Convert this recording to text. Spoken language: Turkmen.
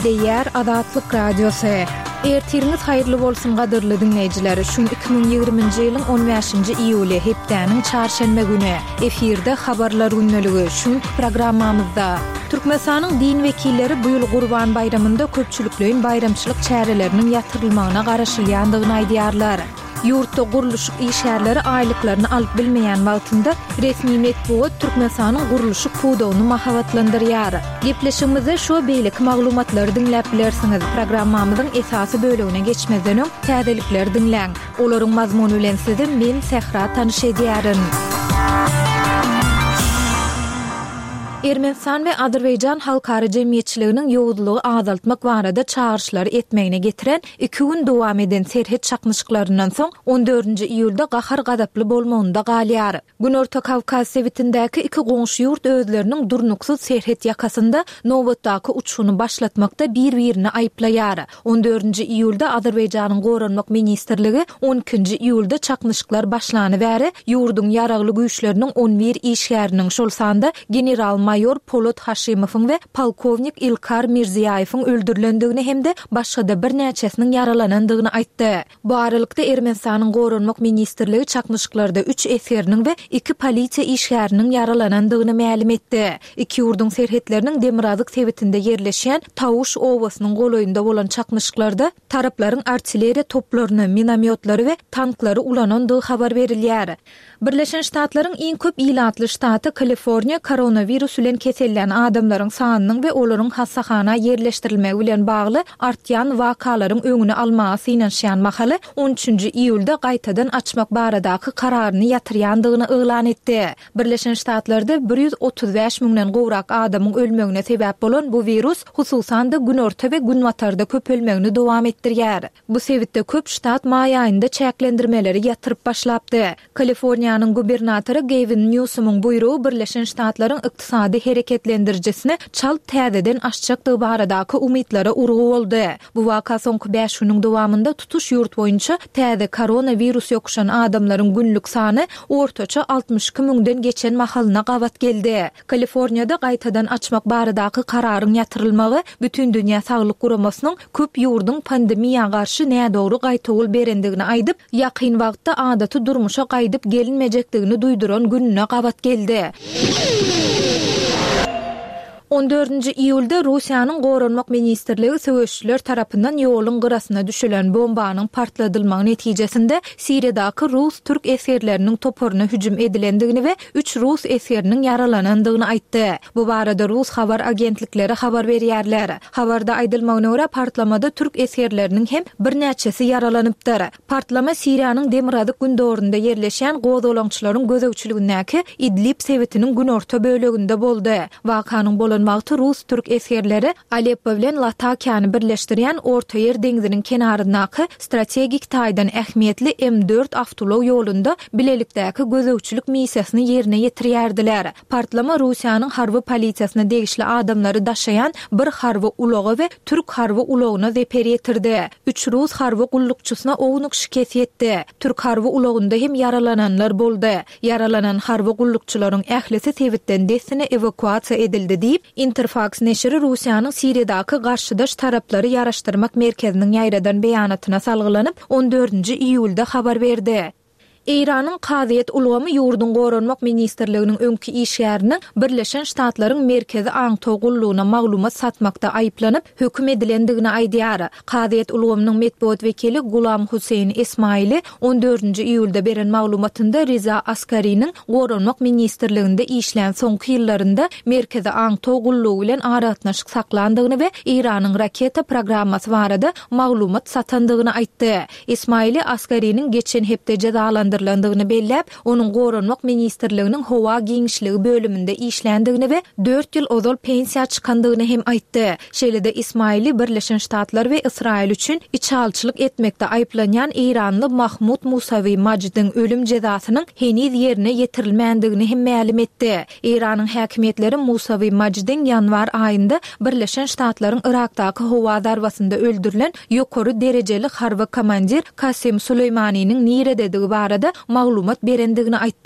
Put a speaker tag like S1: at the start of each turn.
S1: Dileýär Azatlyk Radiosu. Ertiriniz haýyrly bolsun gadyrly dinleýijiler. Şu 2020-nji ýylyň 15-nji iýuly hepdeniň çarşamba güni efirde habarlar günneligi. Şu programmamyzda Türkmenistanyň din wekilleri bu ýyl Gurban bayramynda köpçülikleýin bayramçylyk çäreleriniň ýatyrylmagyna garaşylýandygyny aýdýarlar. Yurtda guruluşyk işgärleri aýlyklaryny alyp bilmeýän wagtynda resmi medeniýet Türkmenistanyň guruluşyk pudowyny mahabatlandyrýar. Gepleşigimizde şu beýlik maglumatlary dinläp bilersiňiz. Programmamyzyň esasy bölegine geçmeden öň täzelikleri dinläň. Olaryň mazmuny bilen sizi men Sehra tanyş edýärin. Ermenistan we Azerbaýjan halkary jemgyýetçiliginiň ýowuzlugy azaltmak barada çağrışlary etmegine getiren 2 gün dowam eden serhet çakmyşyklarynyň soň 14-nji iýulda gahar gadaply bolmagynda galýar. Günorta Kawkaz sewitindäki 2 goňşy ýurt özleriniň durnuksuz serhet ýakasynda nowatdaky uçuşuny başlatmakda bir-birini aýplaýar. 14-nji iýulda Azerbaýjanyň Goranmak ministrligi 12-nji iýulda çakmyşyklar başlany bäri ýurdun ýaragly güýçleriniň 11 işgäriniň şol sanda general Mayor Polat Haşimowyň we polkovnik İlkar Mirziýaýewiň öldürilendigini hemde başga bir näçesiniň yaralanandygyny aýtdy. Bu aralykda Ermenistanyň Goranmak ministrligi çakmyşyklarda 3 eseriniň we 2 polisiýa işgäriniň yaralanandygyny ma'lum etdi. 2 ýurdun serhetleriniň Demirazyk sewitinde ýerleşýän Tawuş owasynyň golaýynda bolan çakmyşyklarda taraplaryň artilleriýa toplaryny, minamyotlary we tanklary ulanandygy habar berilýär. Birleşen Ştatlaryň iň köp ilatly ştaty Kaliforniýa koronavirus bilen kesellän adamlaryň sanynyň we olaryň hassahana ýerleşdirilmegi bilen bagly artýan wakalaryň öňüni almagy synanşýan mahaly 13-nji iýulda gaýtadan açmak baradaky kararyny ýatyrýandygyny elan etdi. Birleşen Ştatlarda 135 miňden gowrak adamyň ölmegine sebäp bolan bu virus hususan da günorta we günwatarda köp ölmegini dowam etdirýär. Bu sebäpde köp ştat maý aýynda çäklendirmeleri ýatyryp başlapdy. Kaliforniýanyň gubernatory Gavin Newsomyň buýrugy Birleşen Ştatlaryň ykdysady hereketlendirjisini çal täzeden aşjakdygy baradaky umytlara urgu boldy. Bu waka soňky 5 güniň dowamında tutuş ýurt boýunça täze koronavirus ýokuşan adamlaryň günlük sany ortaça 62 miňden geçen mahalyna gabat geldi. Kaliforniýada gaýtadan açmak baradaky kararyň ýatyrylmagy bütün dünýä saglyk guramasynyň köp ýurdun pandemiýa garşy nädogry gaýtagul berendigini aýdyp, ýakyn wagtda adaty durmuşa gaýdyp gelinmejekdigini duýduran gününe gabat geldi. 14-nji iýulda Russiýanyň Goranmak ministrligi söwüşçüler tarapyndan ýoluň gyrasyna düşülen bombanyň partladylmagy netijesinde Siriýadaky Rus-Türk eserleriniň toparyna hüjüm edilendigini we 3 Rus eseriniň yaralanandygyny aýtdy. Bu barada Rus habar agentlikleri habar berýärler. Habarda aýdylmagyna görä partlamada Türk eserleriniň hem bir näçesi yaralanypdyr. Partlama Siriýanyň Demirazyk gündorunda ýerleşýän gozolaňçylaryň gözegçiligindäki Idlib sewitiniň günorta böleginde boldy. Wakanyň bolan wagty Rus-Türk eserleri Aleppo bilen Latakiýany birleşdirýän Orta Ýer deňiziniň kenaryndaky strategik taýdan ähmiýetli M4 awtolow ýolunda bilelikdäki gözegçilik missiýasyny ýerine ýetirýärdiler. Partlama Russiýanyň harby polisiýasyna degişli adamlary daşaýan bir harby ulagy we Türk harby ulagyna zeper ýetirdi. 3 Rus harby gullukçysyna ownuk şikayet etdi. Türk harby ulagynda hem yaralananlar boldy. Yaralanan harby gullukçylaryň ählisi sebitden desine evakuasiýa edildi diýip Interfax neşri Russiýanyň Siriýadaky garşydaş taraplary ýaraşdyrmak merkeziniň ýaýradan beýanatyna salgylanyp 14-nji iýulda habar berdi. İran'ın Qadiyet ulgamy ýurdun Goranmak ministrliginiň öňki işgäriniň Birleşen Ştatlaryň merkezi aňtogullugyna maglumat satmakda aýplanyp hökm edilendigini aýdýar. Qadiyet ulgamynyň medeniýet wekili Gulam Huseyn Ismaili 14-nji iýulda beren maglumatynda Riza Askariň Goranmak ministrliginde işlän soňky ýyllarynda merkezi aňtogullugy bilen aratnaşyk saklandygyny we İran'yň raketa programmasy barada maglumat satandygyny aýtdy. Ismaili Askariň geçen hepde cezalandyryldygyny belläp, onuň Goranmak ministrliginiň howa giňişligi bölüminde işländigini we 4 ýyl ozal pensiýa çykandygyny hem aýtdy. Şeýle-de Ismaili Birleşen Ştatlar we Israil üçin içalçylyk etmekde aýplanýan İranly Mahmud Musawi Majdyň ölüm jezasynyň heniz ýerine ýetirilmändigini hem ma'lum etdi. İranyň häkimetleri Musawi Majdyň ýanwar aýynda Birleşen Ştatlaryň Irakdaky howa darbasynda öldürilen ýokary derejeli harby komandir Kasim Süleýmanyň nirede barada maglumat berendigini aýtdy.